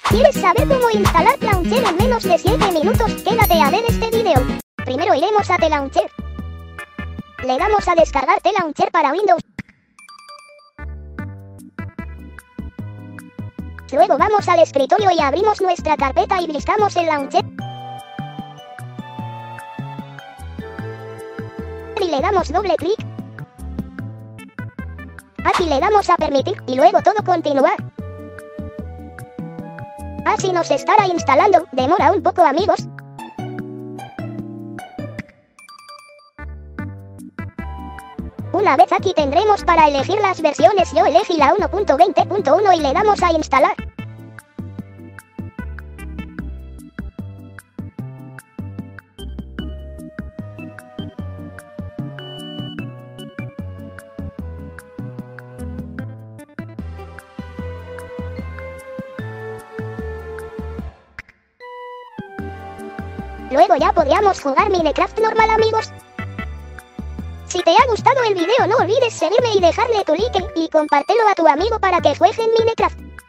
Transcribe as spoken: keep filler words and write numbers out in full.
¿Quieres saber cómo instalar Tlauncher en menos de siete minutos? Quédate a ver este video. Primero iremos a Tlauncher. Le damos a descargar Tlauncher para Windows. Luego vamos al escritorio y abrimos nuestra carpeta y buscamos el Launcher. Y le damos doble clic. Aquí le damos a permitir y luego todo continuar. Así nos estará instalando, demora un poco amigos. Una vez aquí tendremos para elegir las versiones, yo elegí la uno punto veinte punto uno y le damos a instalar. Luego ya podríamos jugar Minecraft normal amigos. Si te ha gustado el video no olvides seguirme y dejarle tu like y compártelo a tu amigo para que juegue en Minecraft.